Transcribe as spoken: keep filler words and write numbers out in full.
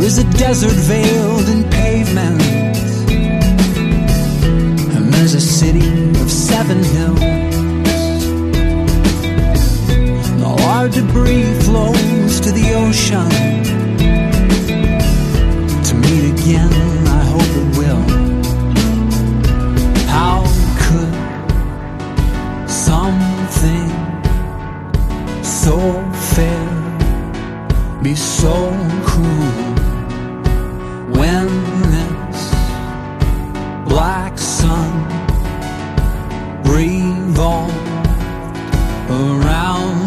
is a desert veiled in pavement, and there's a city of seven hills. And all our debris flows to the ocean, to meet again, I hope it will. How could something so fair be so cruel, when this black sun revolved around